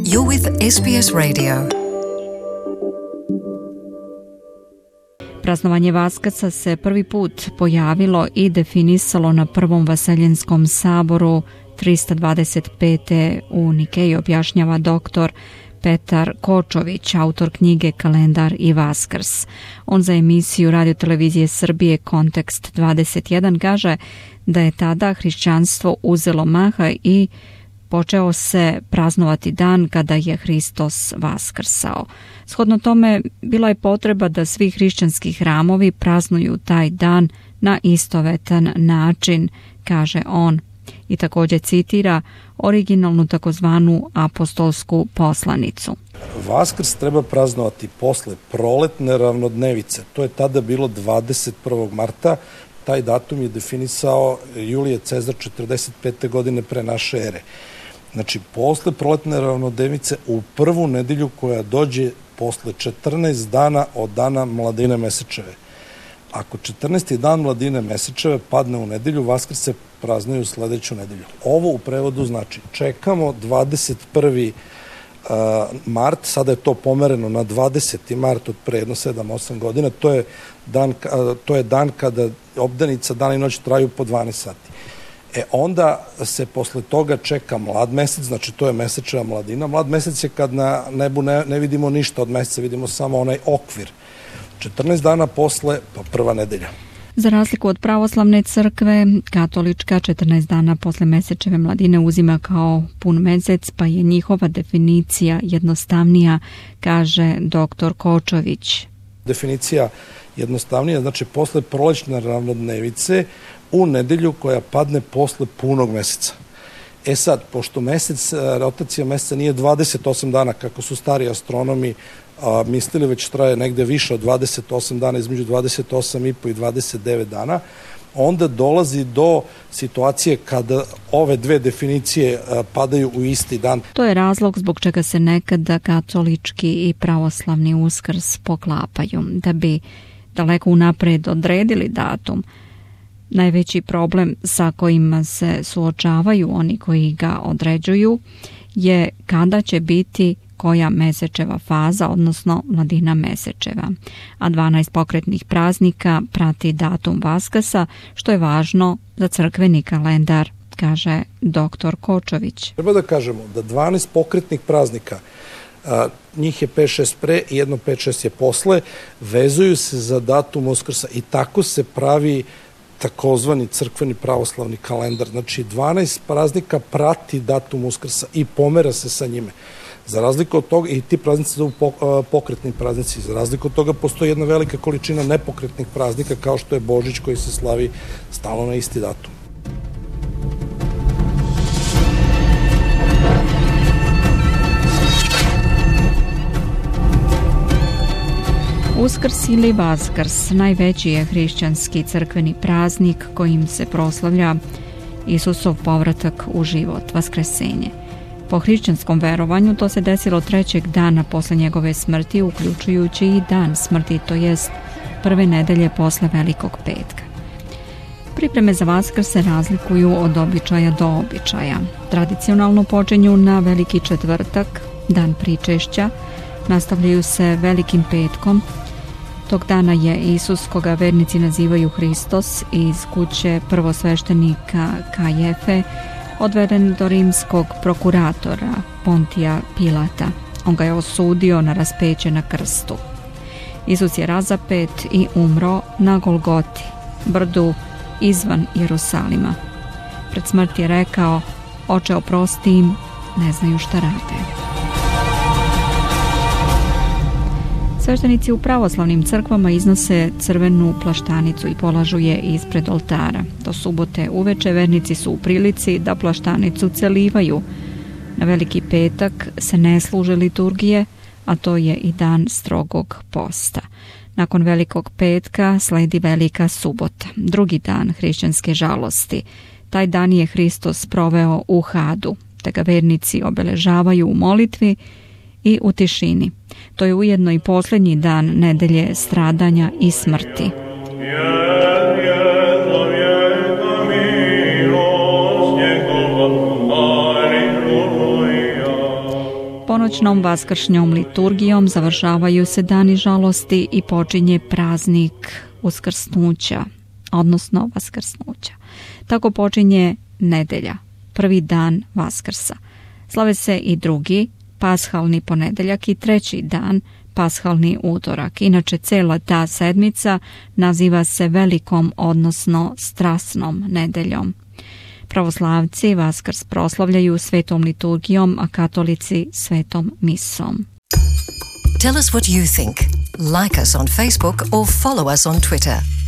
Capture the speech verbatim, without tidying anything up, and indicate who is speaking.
Speaker 1: You're with S B S Radio. Praznovanje Vaskrsa se prvi put pojavilo i definisalo na prvom Vaseljenskom saboru trista dvadeset pete u Nikeji, objašnjava doktor Petar Kočović, autor knjige Kalendar i Vaskrs. On za emisiju Radio-televizije Srbije Kontekst dvadeset jedan kaže da je tada hrišćanstvo uzelo maha i počeo se praznovati dan kada je Hristos vaskrsao. Shodno tome, bila je potreba da svi hrišćanski hramovi praznuju taj dan na istovetan način, kaže on. I također citira originalnu takozvanu apostolsku poslanicu.
Speaker 2: Vaskrs treba praznovati posle proletne ravnodnevice. To je tada bilo dvadeset prvog marta. Taj datum je definisao Julije Cezar četrdeset pete godine pre naše ere. Znači, posle proletne ravnodnevice u prvu nedelju koja dođe posle četrnaest dana od dana Mladine Mesečeve. Ako četrnaesti dan Mladine Mesečeve padne u nedelju, Vaskrs se praznuje u sledeću nedelju. Ovo u prevodu znači čekamo dvadeset prvi mart, sada je to pomereno na dvadeseti mart od pre jedno sedam osam godina, to je dan, to je dan kada obdanica dan i noć traju po dvanaest sati. E onda se posle toga čeka mlad mesec, znači to je mesečeva mladina. Mlad mesec je kad na nebu ne, ne vidimo ništa od meseca, vidimo samo onaj okvir. četrnaest dana posle, pa prva nedelja.
Speaker 1: Za razliku od pravoslavne crkve, katolička četrnaest dana posle mesečeve mladine uzima kao pun mesec, pa je njihova definicija jednostavnija, kaže doktor Kočović.
Speaker 2: Definicija jednostavnija, znači posle prolećne ravnodnevice u nedelju koja padne posle punog meseca. E sad, pošto mesec, rotacija meseca nije dvadeset osam dana, kako su stari astronomi a, mislili, već traje negde više od dvadeset osam dana, između dvadeset osam i po i dvadeset devet dana, onda dolazi do situacije kada ove dve definicije a, padaju u isti dan.
Speaker 1: To je razlog zbog čega se nekada katolički i pravoslavni Uskrs poklapaju, da bi daleko unapred odredili datum. Najveći problem sa kojima se suočavaju oni koji ga određuju je kada će biti koja mesečeva faza, odnosno mladina mesečeva. A dvanaest pokretnih praznika prati datum Vaskrsa, što je važno za crkveni kalendar, kaže doktor Kočović.
Speaker 2: Treba da kažemo da dvanaest pokretnih praznika, a, njih je pet šest pre i jedno pet šest je posle, vezuju se za datum Uskrsa i tako se pravi takozvani crkveni pravoslavni kalendar. Znači, dvanaest praznika prati datum Uskrsa i pomera se sa njime. Za razliku od toga, i ti praznici su pokretni praznici, za razliku od toga postoji jedna velika količina nepokretnih praznika, kao što je Božić koji se slavi stalno na isti datum.
Speaker 1: Uskrs ili Vaskrs najveći je hrišćanski crkveni praznik kojim se proslavlja Isusov povratak u život, vaskresenje. Po hrišćanskom verovanju to se desilo trećeg dana posle njegove smrti, uključujući i dan smrti, to jest prve nedelje posle Velikog petka. Pripreme za Vaskrs se razlikuju od običaja do običaja. Tradicionalno počinju na Veliki četvrtak, dan pričešća, nastavljaju se Velikim petkom. Tog dana je Isus, koga vernici nazivaju Hristos, iz kuće prvosveštenika Kajefe odveden do rimskog prokuratora Pontija Pilata. On ga je osudio na raspeće na krstu. Isus je razapet i umro na Golgoti, brdu izvan Jerusalima. Pred smrt je rekao: Oče, oprosti im, ne znaju šta rade. Sveštenici u pravoslavnim crkvama iznose crvenu plaštanicu i polažu je ispred oltara. Do subote uveče vernici su u prilici da plaštanicu celivaju. Na Veliki petak se ne služe liturgije, a to je i dan strogog posta. Nakon Velikog petka sledi Velika subota, drugi dan hrišćanske žalosti. Taj dan je Hristos proveo u Hadu, te ga vernici obeležavaju u molitvi i u tišini. To je ujedno i posljednji dan nedelje stradanja i smrti. Ponoćnom vaskršnjom liturgijom završavaju se dani žalosti i počinje praznik uskrsnuća, odnosno vaskrsnuća. Tako počinje nedelja, prvi dan Vaskrsa. Slave se i drugi, pashalni ponedeljak i treći dan, pashalni utorak. Inače, cela ta sedmica naziva se velikom, odnosno strasnom nedeljom. Pravoslavci Vaskrs proslavljaju svetom liturgijom, a katolici svetom misom.
Speaker 3: Tell us what you think. Like us on Facebook or follow us on Twitter.